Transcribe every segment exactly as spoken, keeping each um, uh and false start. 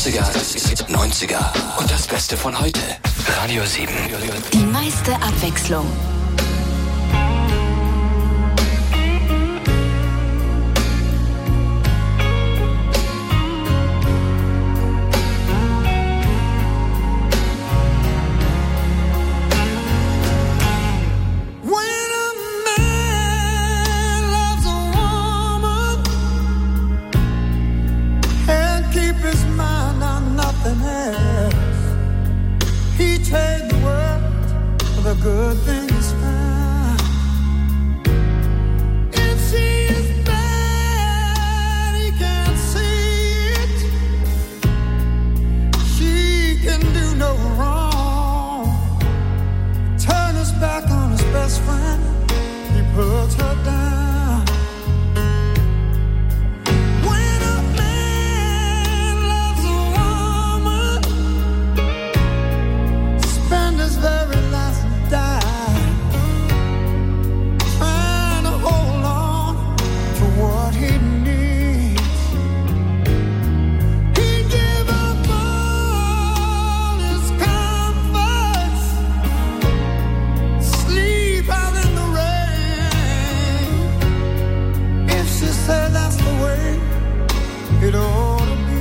achtziger, neunziger und das Beste von heute. Radio sieben. Die meiste Abwechslung. Good things found. If she is bad, he can't see it. She can do no wrong. Turn his back on his best friend. He puts her down. When a man loves a woman, spend his very last die, trying to hold on to what he needs. He give up all his comforts, sleep out in the rain. If she said that's the way it ought to be.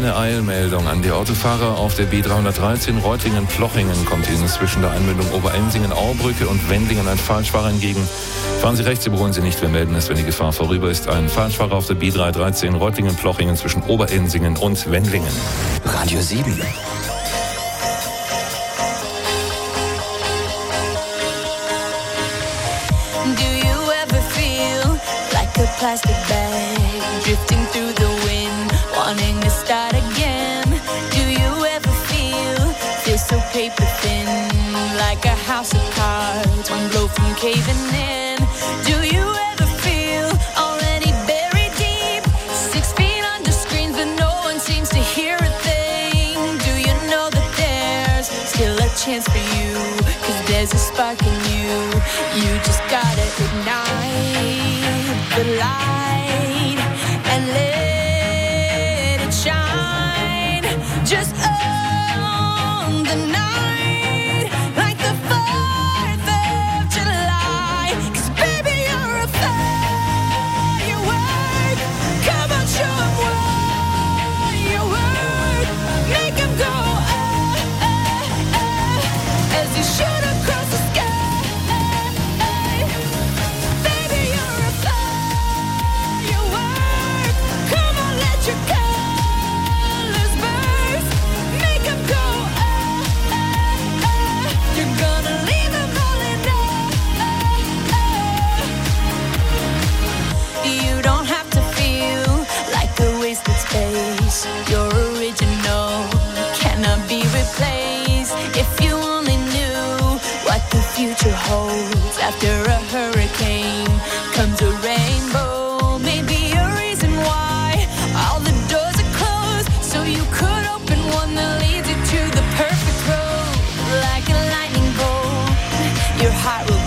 Eine Eilmeldung an die Autofahrer auf der B dreihundertdreizehn Reutlingen-Plochingen kommt Ihnen zwischen der Einmündung Oberensingen-Aubrücke und Wendlingen ein Falschfahrer entgegen. Fahren Sie rechts, überholen Sie nicht, wir melden es, wenn die Gefahr vorüber ist. Ein Falschfahrer auf der B dreihundertdreizehn Reutlingen-Plochingen zwischen Oberensingen und Wendlingen. Radio sieben. Plastic bag drifting through the wind, wanting to start again. Do you ever feel, feel so paper thin, like a house of cards, one blow from caving in? Do you ever feel already buried deep, six feet under screens but no one seems to hear a thing? Do you know that there's still a chance for you, cause there's a spark in you, you just gotta ignite the light and let it shine just on the night like the fourth of July. Cause baby you're a firework. Come on, show 'em what you're worth. Make 'em go ah, ah, ah, as you shoot across the sky. Your colors burst, make 'em go ah, ah, ah. You're gonna leave 'em all in ah, ah. You don't have to feel like a wasted space. Your original cannot be replaced. If you only knew what the future holds, after a hurricane comes a rainbow. Maybe a reason why all the doors are closed, so you could open one that leads you to the perfect road. Like a lightning bolt, your heart will